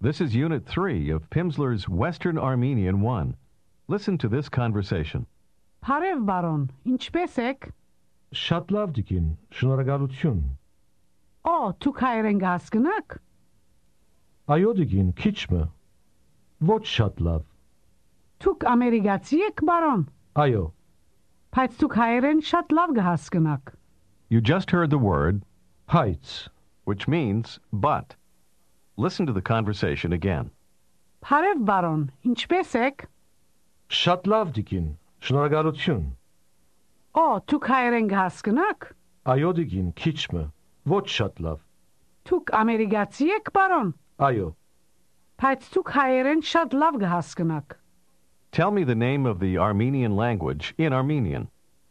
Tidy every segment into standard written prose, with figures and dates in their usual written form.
This is Unit 3 of Pimsleur's Western Armenian 1. Listen to this conversation. Բարև բարոն, ինչպե՞ս եք։ Շատ լավ դիկին, շնորհակալություն։ Օ, դուք հայերեն հասկնաք։ Այո դիկին, քիչմը։ Ոչ շատ լավ։ Դուք ամերիկացի եք, բարոն։ Այո, Բայց դուք հայերեն շատ լավ կհասկնաք։ You just heard the word, հայց։ which means but. Listen to the conversation again. Բարև բարոն, ինչպե՞ս եք։ Շատ լավ դիկին, շնորհակալություն։ Օ, դուք հայերեն կհասկնաք։ Այո դիկին, քիչմը։ Ոչ շատ լավ։ Դուք ամերիկացի եք, բարոն։ Այո, Բայց դուք հայերեն շատ լավ կհասկնաք։ Tell me the name of the Armenian language in Armenian.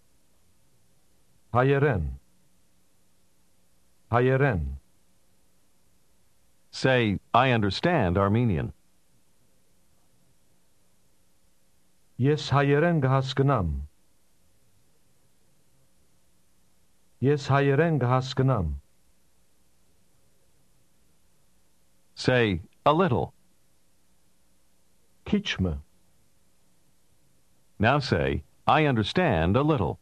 հայերեն։ Հայերեն։ Say, I understand Armenian. Ես հայերեն կհասկնամ։ Ես հայերեն կհասկնամ։ Say, a little. Քիչմը։ Now say, I understand a little.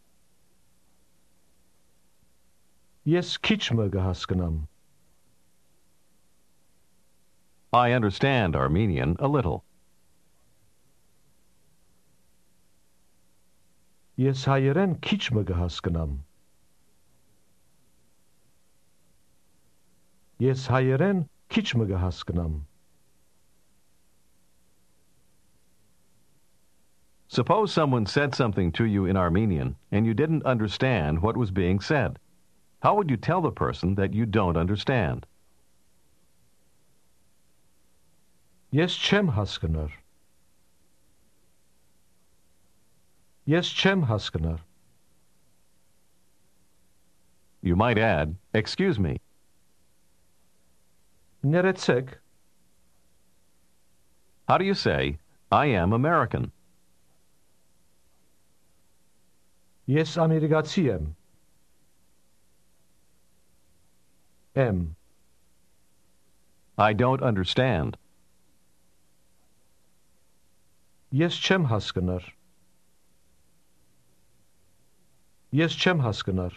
Ես քիչմը կհասկնամ։ I understand Armenian a little. Ես հայերեն քիչմը կհասկնամ։ Ես հայերեն քիչմը կհասկնամ։ Suppose someone said something to you in Armenian and you didn't understand what was being said. How would you tell the person that you don't understand? Ես չեմ հասկնար։ Ես չեմ հասկնար։ You might add, excuse me. Ներեցեք, How do you say, I am American? ես ամերիկացի եմ։ Եմ, I don't understand. ես չեմ հասկնար։ Ես չեմ հասկնար։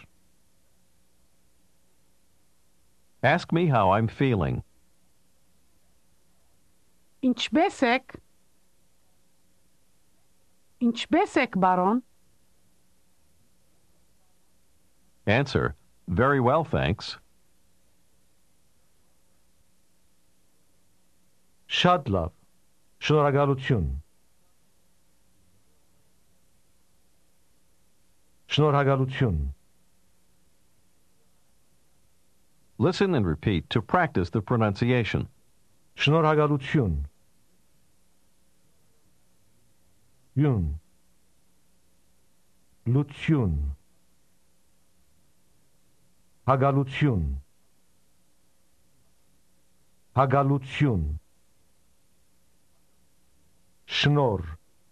Ask me how I'm feeling. Ինչպե՞ս եք։ Ինչպե՞ս եք, բարոն։ Answer, very well, thanks. Շատ լավ։ Շնորհակալություն։ Շնորհակալություն։ Listen and repeat to practice the pronunciation. Շնորհակալություն։ Յուն։ Լուծյուն։ Հագալություն։ Հագալություն։ Շնոր։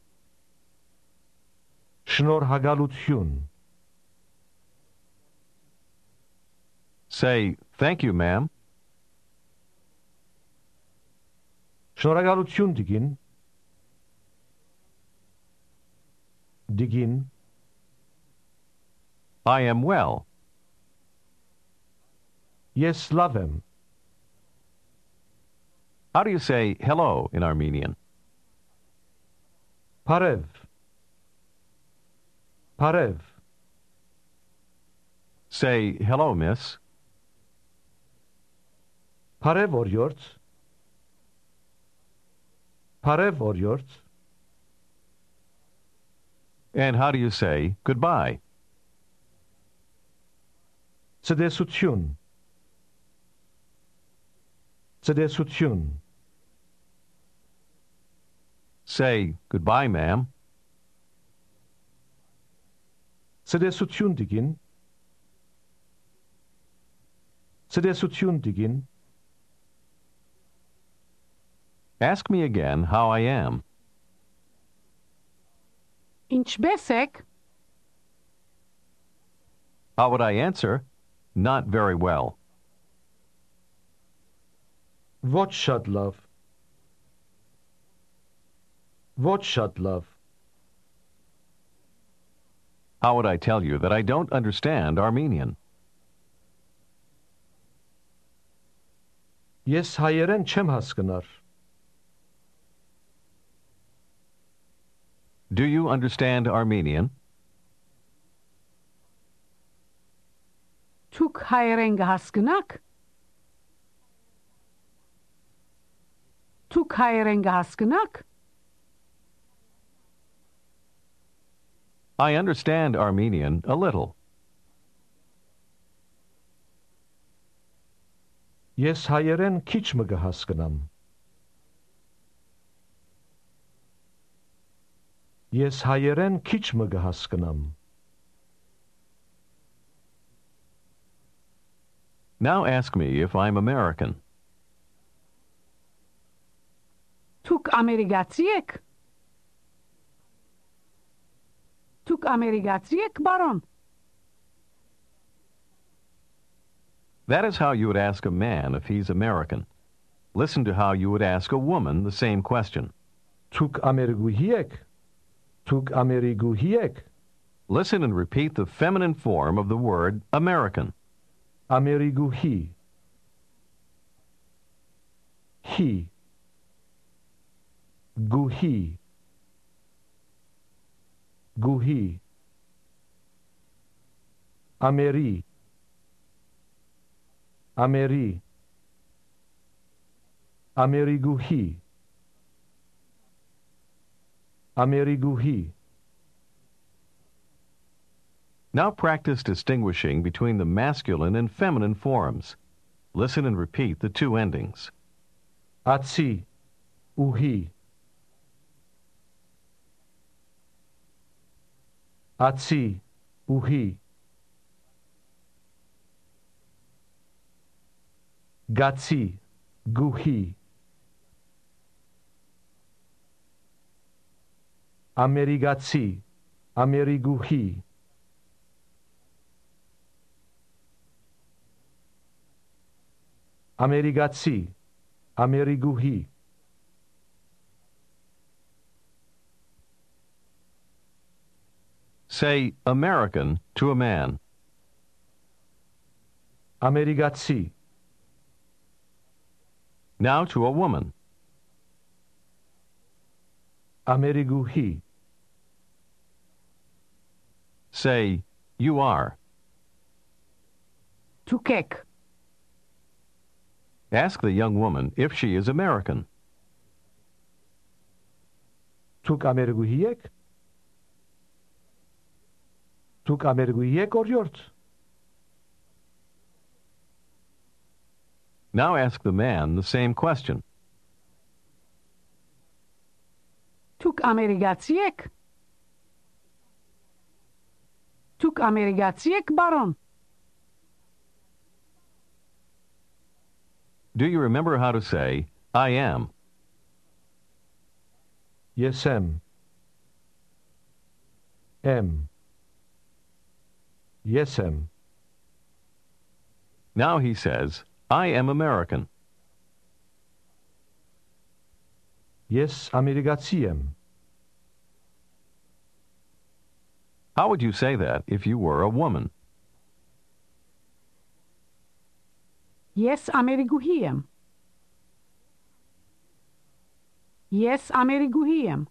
Շնորհակալություն։ Say, thank you, ma'am. Շնորհակալություն դիգին։ Դիգին։ I am well. Ես լավ եմ։ How do you say hello in Armenian? Բարև։ Բարև։ Say, hello, miss. Բարև օրիորդ։ Բարև օրիորդ։ And how do you say goodbye? Ցտեսություն։ Ցտեսություն։ Say, goodbye, ma'am. Ցտեսություն դիգին։ Ցտեսություն դիգին։ Ask me again how I am. Ինչպե՞ս եք։ How would I answer? Not very well. Ոչ շատ լավ։ Ոչ շատ լավ։ How would I tell you that I don't understand Armenian? Ես հայերեն չեմ հասկնար։ Do you understand Armenian? Դուք հայերեն կհասկնաք։ Դուք հայերեն կհասկնաք։ I understand Armenian a little. Ես հայերեն քիչ մը կհասկնամ։ Ես հայերեն քիչ մը կհասկնամ։ Now ask me if I'm American. Դուք ամերիկացի եք։ Դուք ամերիկացի եք, բարոն։ That is how you would ask a man if he's American. Listen to how you would ask a woman the same question. Դուք ամերիկուհի եք։ Դուք ամերիկուհի եք։ Listen and repeat the feminine form of the word American. Ամերիկուհի։ He. Գուհի։ Գուհի։ Ամերի։ Ամերի։ Ամերիկուհի։ Ամերիկուհի։ Now practice distinguishing between the masculine and feminine forms. Listen and repeat the two endings. Ացի, ուհի։ Ացի, ուհի։ Գացի, գուհի։ Ամերիկացի, ամերիկուհի։ Ամերիկացի, ամերիկուհի։ Say American to a man. Ամերիկացի, Now to a woman. ամերիկուհի։ Say you are. Դուք եք։ Ask the young woman if she is American. Դուք ամերիկուհի եք։ Դուք ամերիկուհի եք օրիորդ։ Now ask the man the same question. Դուք ամերիկացի եք։ Դուք ամերիկացի եք, բարոն։ Do you remember how to say, I am? Ես եմ։ Եմ։ Ես եմ։ Now he says, I am American. Ես ամերիկացի եմ։ How would you say that if you were a woman? Ես ամերիկուհի եմ։ Ես ամերիկուհի եմ։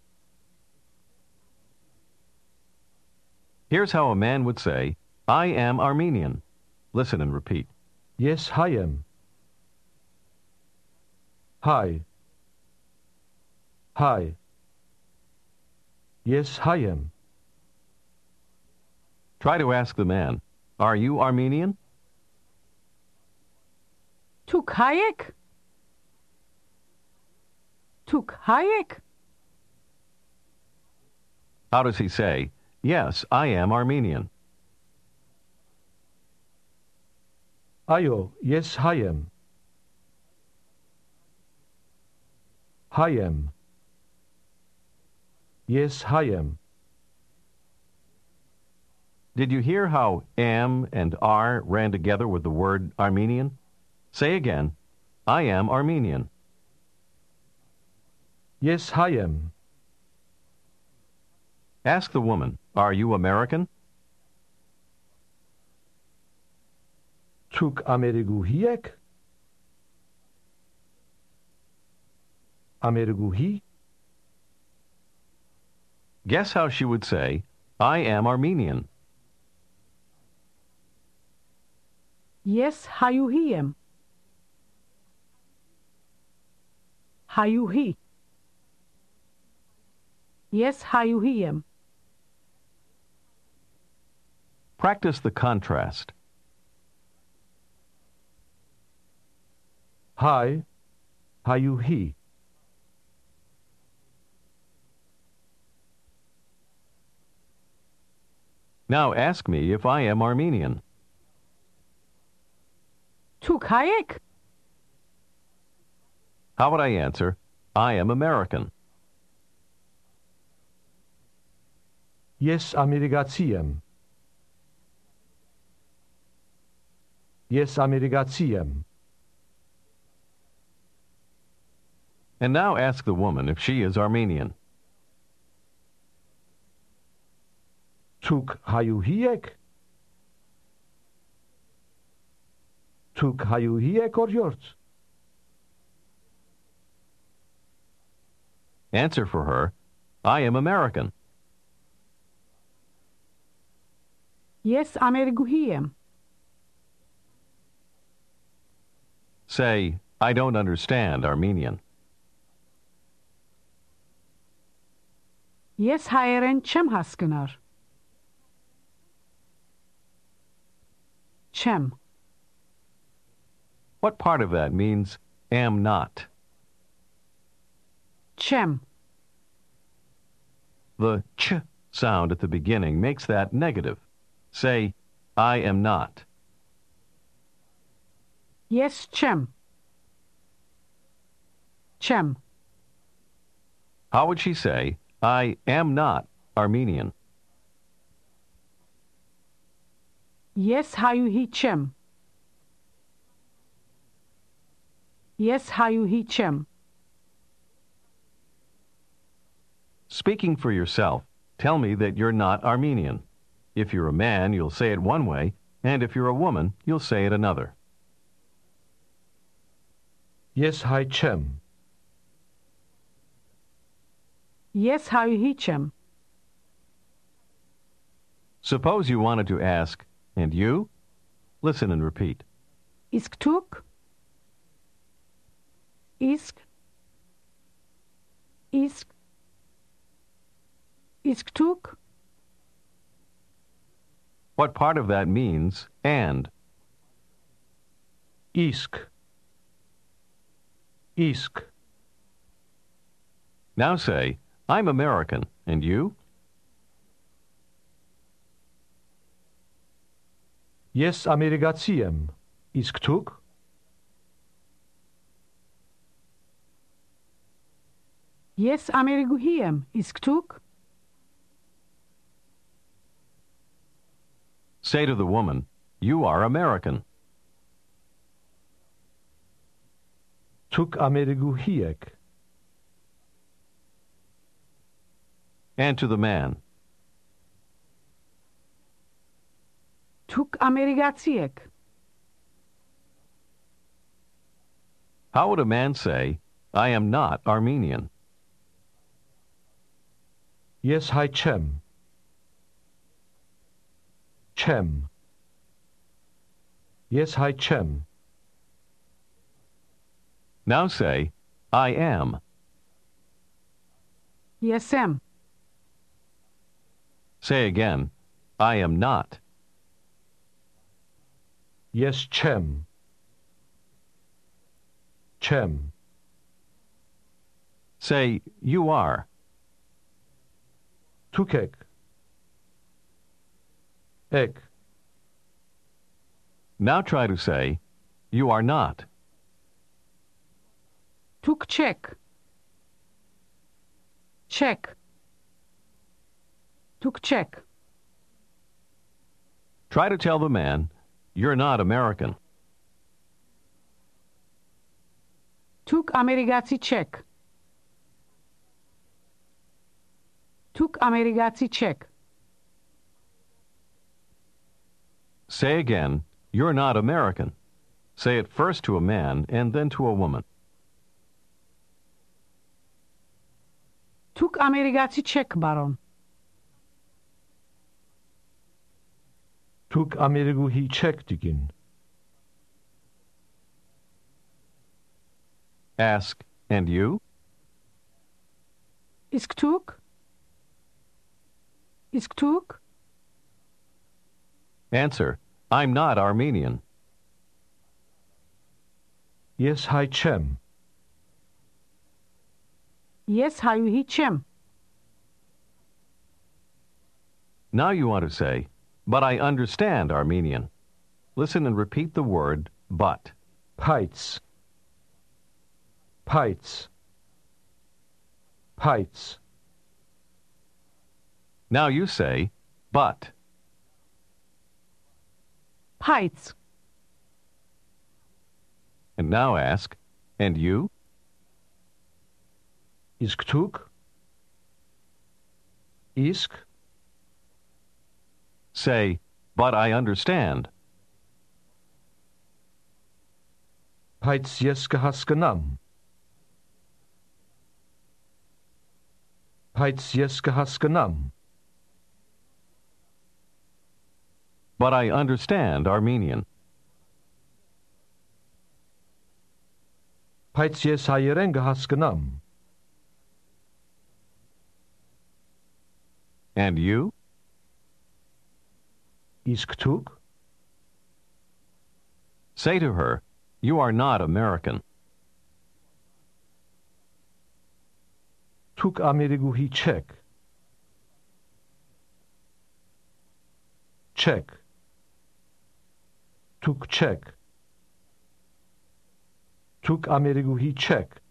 Here's how a man would say, I am Armenian. Listen and repeat. Ես հայ եմ։ Հայ։ Հայ։ Ես հայ եմ։ Try to ask the man, are you Armenian? Դուք հայ եք։ Դուք հայ եք։ How does he say, yes, I am Armenian? Այո, ես հայ եմ։ Հայ եմ։ Ես հայ եմ։ Did you hear how am and are ran together with the word Armenian? Say again, I am Armenian. Yes, hayem. Ask the woman, are you American? Tug Ameriguhi ek? Ameriguhi? Guess how she would say, I am Armenian. Yes, hayuhiem. Hayuhi. Yes, hayuhiem. Practice the contrast. Hi, hayuhi. Now ask me if I am Armenian. Tuk hayek. How would I answer? I am American. Yes, Amerigatsiem. Yes, Amerigatsiem. And now ask the woman if she is Armenian. Tug hayuhi ek? Tug hayuhi ek or yours? Answer for her, I am American. Yes, Ameriguhiem. Say, I don't understand Armenian. Yes, hayeren chem haskenar. Chem. What part of that means am not? Chem. The ch sound at the beginning makes that negative. Say, I am not. Yes, chem. Chem. How would she say, I am not Armenian? Yes, hayuhi chem. Yes, hayuhi chem. Speaking for yourself, tell me that you're not Armenian. If you're a man, you'll say it one way, and if you're a woman, you'll say it another. Yes, hay chem. Yes, hayuhi chem. Suppose you wanted to ask, and you? Listen and repeat. Isk tuk. Isk. Isk. Isk tuk. What part of that means and? Isk. Isk. Now say, I'm American, and you? Yes, Amerigatsiem. Isk tug? Yes, Ameriguhiem. Isk tuk. Say to the woman, you are American. Tug Ameriguhi ek? And to the man, Tuk Amerigatsiek. how would a man say, I am not Armenian? Yes, hay chem. Chem. Yes, hay chem. Now say, I am. Yesem. Say again, I am not. Yes, chem. Chem. Say, you are. Tuk ek? Ek. Now try to say, you are not. Tuk check. Check. Tuk check. Try to tell the man, you're not American. Tuk Amerigaci check. Tuk Amerigaci check. Say again, you're not American. Say it first to a man and then to a woman. Tuk Amerigaci check, Baron. Tuk Amerigu hi check digin. Ask, and you? Isk tuk? Isk tuk? Answer, I'm not Armenian. Yes hi chem. Yes, hayu hi chem. Now you want to say, but I understand Armenian. Listen and repeat the word, but. Pites. Pites. Pites. Now you say, but. Pites. And now ask, and you? Isk tuk. Isk. Say, but I understand. Pites jeske haskenam. Pites jeske haskenam. But I understand Armenian. Pites jes hayerenge haskenam. And you? Isk tuk. Say to her, you are not American. Tuk Amerigu hi check. Check. Tuk check. Tuk Amerigu hi check.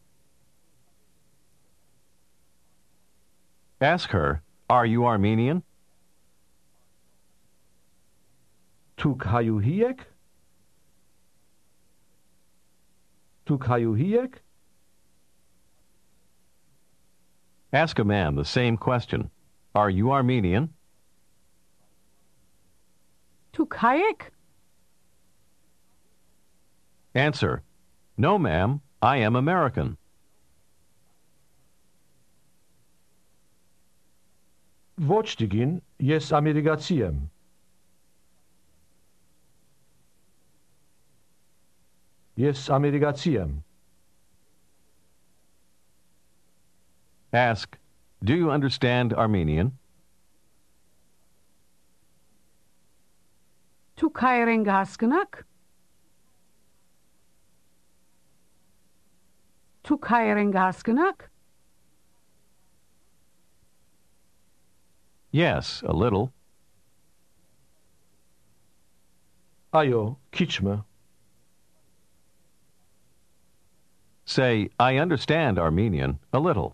Ask her, are you Armenian? Tuk hayu hiek. Tuk hayu hiek. Ask a man the same question. Are you Armenian? Tuk hayek? Answer, no ma'am, I am American. Voch digin, yes Amerigaciem. Yes Amerigaciem. Ask, do you understand Armenian? Tuk hayerenge haskenak? Tuk hayerenge haskenak? Yes, a little. Ayo, kichme. Say, I understand Armenian, a little.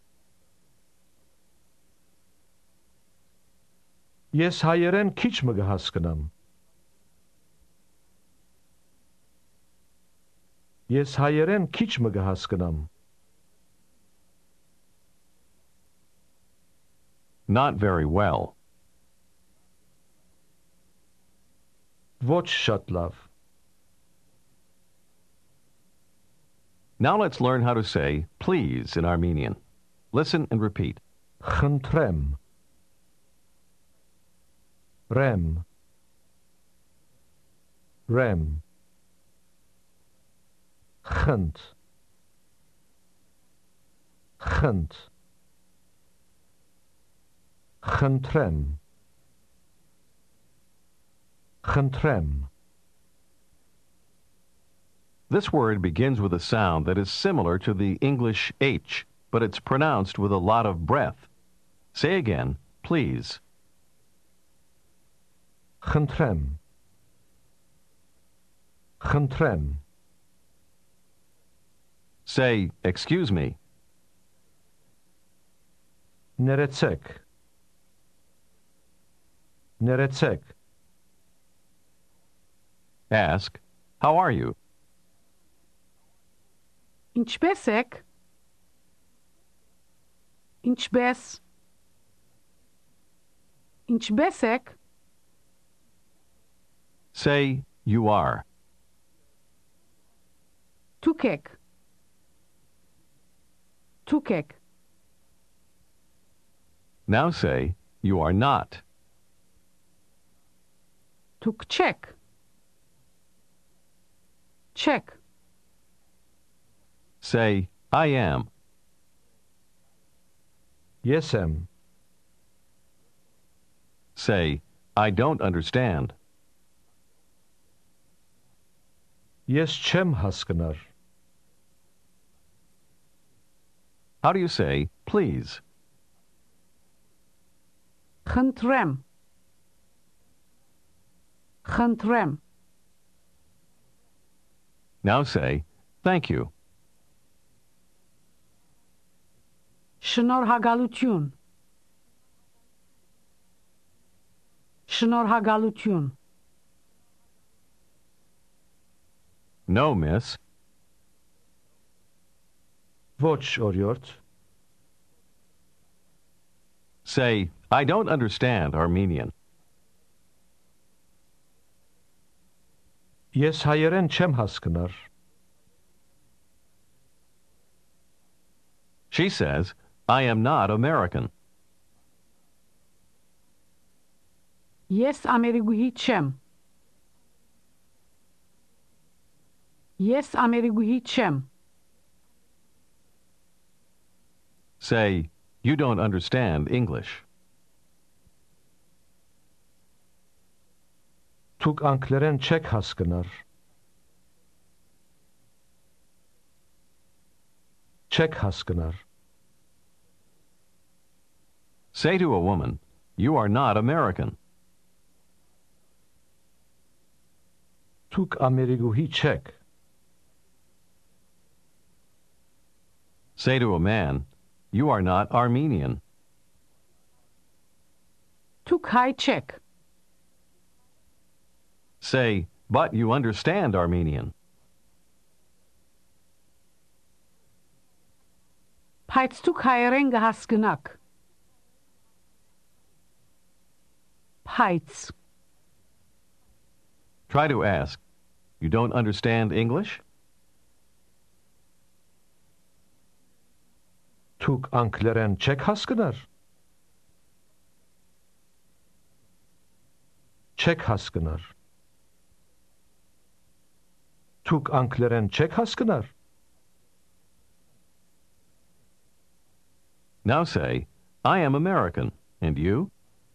Yes hayeren kichme gehaskenam. Yes hayeren kichme gehaskenam. Not very well. Voch shatlav. Now let's learn how to say please in Armenian. Listen and repeat. Khuntrem. Rem. Rem. Khunt. Khunt. Khuntrem. Khuntrem. This word begins with a sound that is similar to the English H, but it's pronounced with a lot of breath. Say again, please. Khuntrem. Khuntrem. Say, excuse me. Neretsek. Neretsek. Ask, how are you? Ինչպես եք? Ինչպես? Ինչպես եք? Say, you are. Դուք եք. Դուք եք. Now say, you are not. Դուք չեք. Չեք. Say, I am. Yes am. Say, I don't understand. Ես չեմ հասկնար. How do you say, please? Խնդրեմ. Խնդրեմ. Now say, thank you. Շնորհակալություն. Շնորհակալություն. No, miss. Ոչ, օրիորդ. Say, I don't understand Armenian. Ես հայերեն չեմ հասկնար. She says, I am not American. Ես ամերիկուհի չեմ. Ես ամերիկուհի չեմ. Say, you don't understand English. Դուք անգլերեն չեք հասկնար. Չեք հասկնար. Say to a woman, you are not American. Դուք ամերիկուհի չեք. Say to a man, you are not Armenian. Դուք հայ չեք. Say, but you understand Armenian. Բայց դուք հայերեն կհասկնաք. Բայց. Try to ask, you don't understand English? Դուք անգլերեն չեք հասկնար. Չեք հասկնար. Դուք անգլերեն չեք հասկնար. Now say, I am American. And you?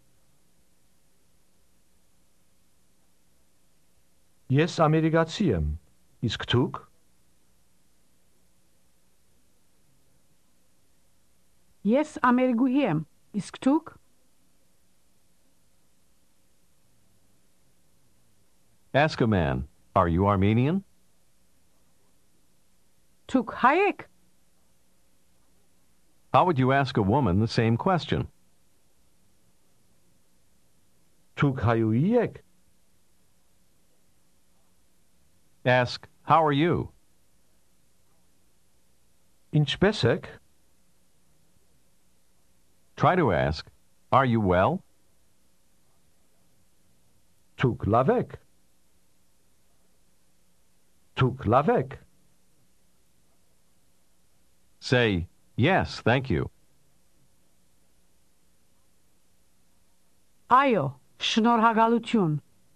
Ես ամերիկացի եմ. Իսկ դուք? Ես ամերիկուհի եմ. Իսկ դուք? Ask a man, are you Armenian? Դուք հայ եք? How would you ask a woman the same question? Դուք հայուհի եք? Ask, how are you? Ինչպես եք? Try to ask, are you well? Դուք լավ եք? Դուք լավ եք? Say, yes, thank you. Այո, շնորհակալություն.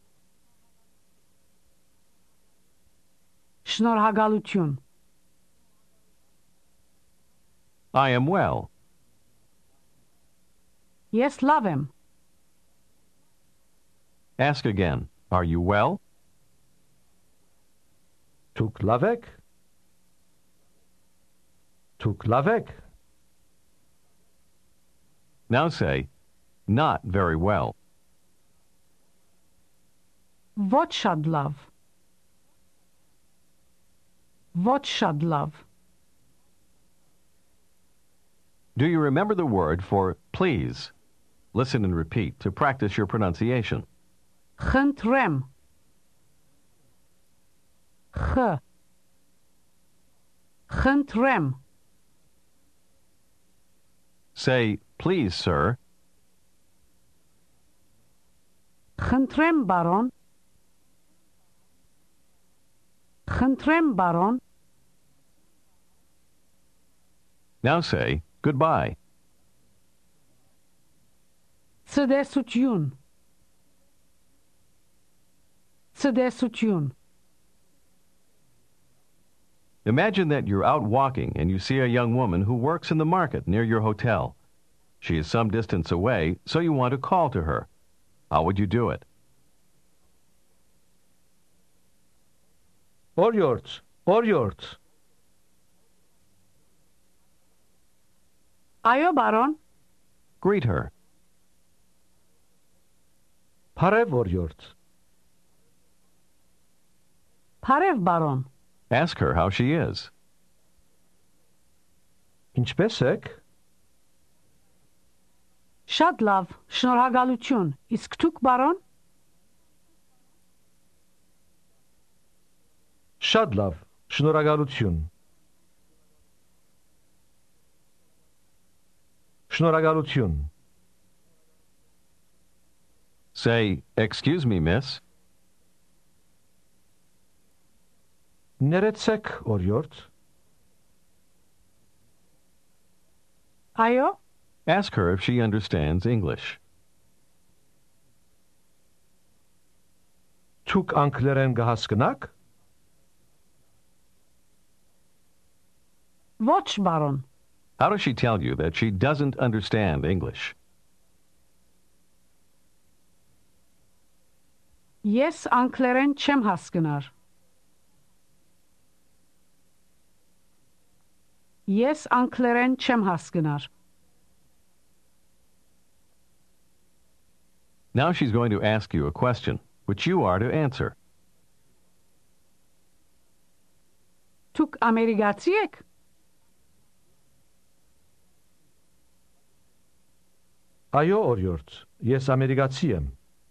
Շնորհակալություն. I am well. Ես լավ եմ. Ask again, are you well? Դուք լավ եք? Դուք լավ եք? Now say, not very well. Ոչ շատ լավ. Ոչ շատ լավ. Do you remember the word for please? Listen and repeat to practice your pronunciation. Խնդրեմ. Խ. Խնդրեմ. Say, please, sir. Խնդրեմ, բարոն. Խնդրեմ, բարոն. Now say, goodbye. Ցտեսություն. Ցտեսություն. Imagine that you're out walking and you see a young woman who works in the market near your hotel. She is some distance away, so you want to call to her. How would you do it? Օրիորդ, օրիորդ, Այո, բարոն. Greet her. Փարև օրիորդ, Փարև, բարոն. Ask her how she is. ինչպե՞ս եք, Շատ լավ, շնորհակալություն. Իսկ դուք, բարոն? շատ լավ, շնորհակալություն, շնորհակալություն, Say, excuse me, miss. ներեցեք օրիորդ, Այո, Ask her if she understands English. դուք անգլերեն կհասկնաք, ոչ, բարոն. How does she tell you that she doesn't understand English? Ես անգլերեն չեմ հասկնար. Ես անգլերեն չեմ հասկնար. Now she's going to ask you a question, which you are to answer. Դուք ամերիկացի եք? այո օրիորդ, ես ամերիկացի եմ,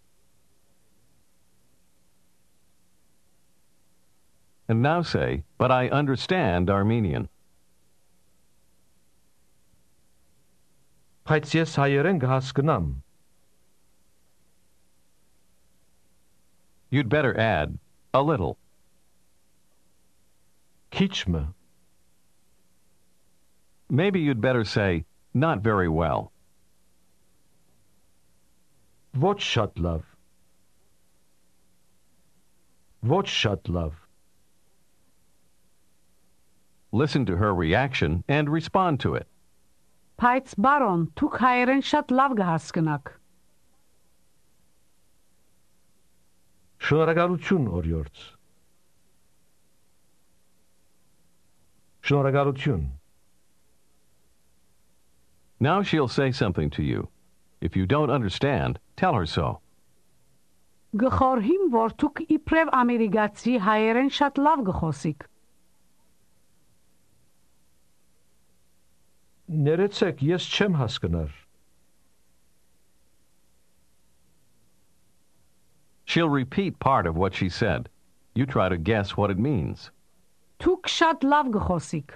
And now say, but I understand Armenian. բայց ես հայերեն կհասկնամ, You'd better add a little. քիչմը, Maybe you'd better say, not very well. ոչ շատ լավ, ոչ շատ լավ, Listen to her reaction and respond to it. Բայց բարոն, դուք հայերեն շատ լավ կհասկնաք. շնորհակալություն օրիորդ, շնորհակալություն, Now she'll say something to you. If you don't understand, tell her so. Գխորհիմ, որ դուք իբրև ամերիկացի հայերեն շատ լավ գխոսիք. ներեցեք, ես չեմ հասկնար, She'll repeat part of what she said. You try to guess what it means. Դուք շատ լավ գխոսիք.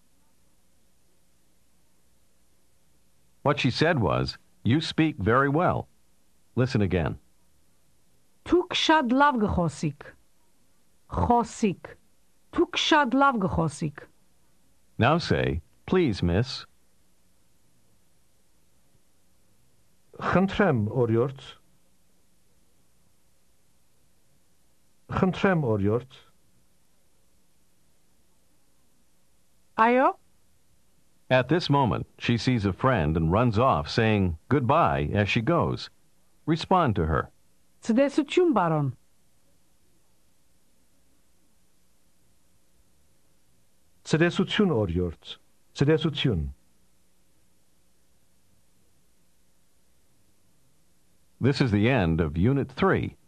What she said was, you speak very well. Listen again. Դուք շատ լավ գխոսիք. Խոսիք. Դուք շատ լավ գխոսիք. Now say, please, miss. խնդրեմ օրիորդ, խնդրեմ օրիորդ, Այո, At this moment, she sees a friend and runs off, saying goodbye as she goes. Respond to her. ցտեսություն, բարոն. ցտեսություն օրիորդ, ցտեսություն, This is the end of Unit 3.